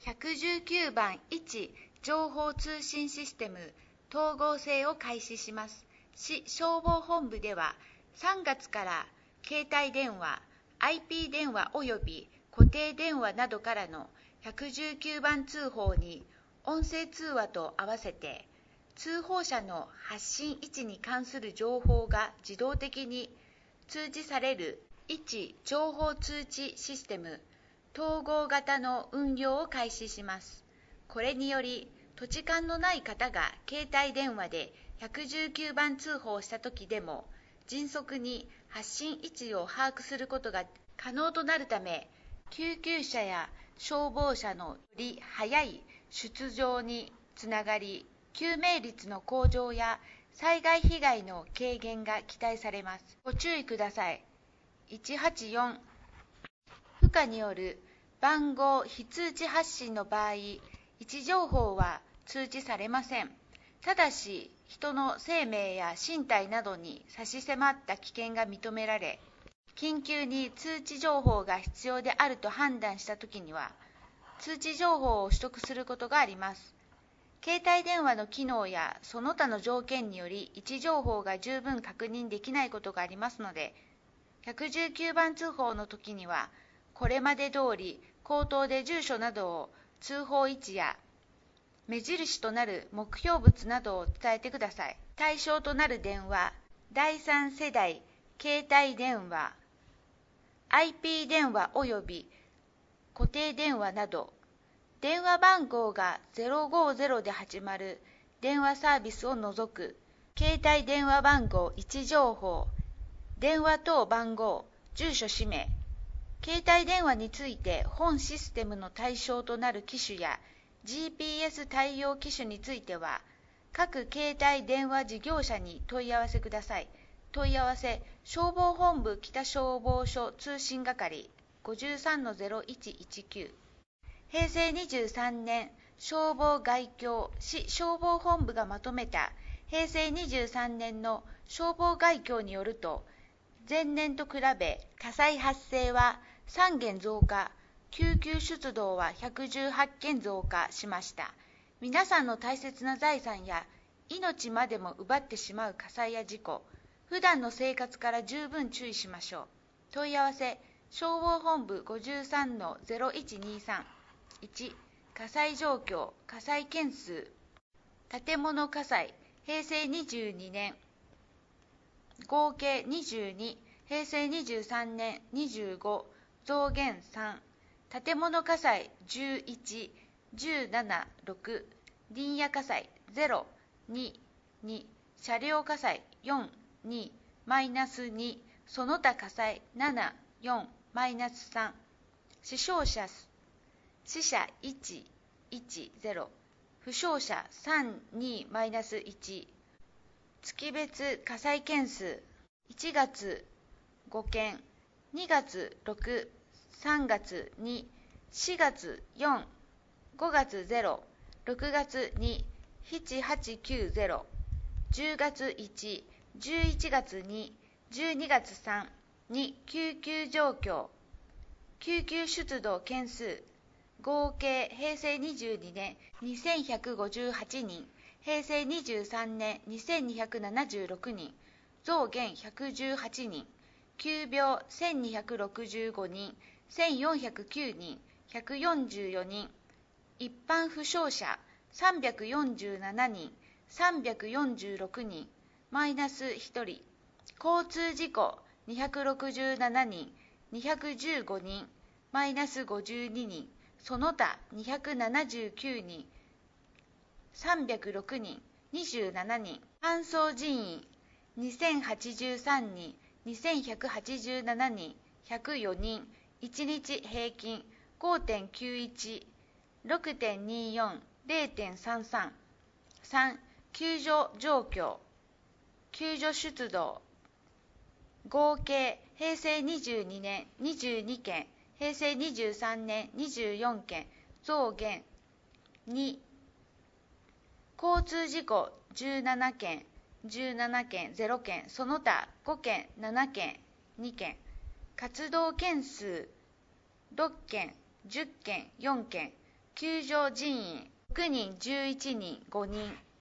119番1情報通信システム統合性を開始します。市消防本部では3月から携帯電話、IP 電話および固定電話などからの119番通報に音声通話と合わせて通報者の発信位置に関する情報が自動的に通知される位置情報通知システム統合型の運用を開始します。これにより土地勘のない方が携帯電話で119番通報した時でも迅速に発信位置を把握することが可能となるため、救急車や消防車のより早い出動につながり、救命率の向上や災害被害の軽減が期待されます。ご注意ください。184不可による番号非通知発信の場合、位置情報は通知されません。ただし、人の生命や身体などに差し迫った危険が認められ、緊急に通知情報が必要であると判断したときには、通知情報を取得することがあります。携帯電話の機能やその他の条件により位置情報が十分確認できないことがありますので、119番通報の時には、これまで通り口頭で住所などを通報位置や目印となる目標物などを伝えてください。対象となる電話、第3世代携帯電話、IP 電話および固定電話など、電話番号が050で始まる電話サービスを除く、携帯電話番号位置情報、電話等番号、住所氏名、携帯電話について本システムの対象となる機種や GPS 対応機種については、各携帯電話事業者に問い合わせください。問い合わせ、消防本部北消防署通信係 53-0119。平成23年消防概況市消防本部がまとめた平成23年の消防概況によると、前年と比べ火災発生は3件増加、救急出動は118件増加しました。皆さんの大切な財産や命までも奪ってしまう火災や事故、普段の生活から十分注意しましょう。問い合わせ、消防本部 53-0123。1、火災状況、火災件数、建物火災、平成22年、合計22、平成23年25、増減3、建物火災11、17、6、林野火災0、2、2、車両火災4、2、マイナス2、その他火災7、4、マイナス3、死傷者死者1、1、0、負傷者3、2、マイナス1、月別火災件数、1月5件、2月6、3月2、4月4、5月0、6月2、7、8、9、0、10月1、11月2、12月3、2、救急状況、救急出動件数、合計平成22年2158人、平成23年2276人、増減118人、急病1265人、1409人、144人、一般負傷者347人、346人、マイナス1人、交通事故267人、215人、マイナス52人、その他279人、306人、27人、搬送人員2083人、2187人、104人、1日平均 5.91、6.24、0.33、3、救助状況、救助出動、合計平成22年22件、平成23年24件、増減2、交通事故17件、17件0件、その他5件、7件、2件、活動件数6件、10件、4件、 救助人員6人11人5人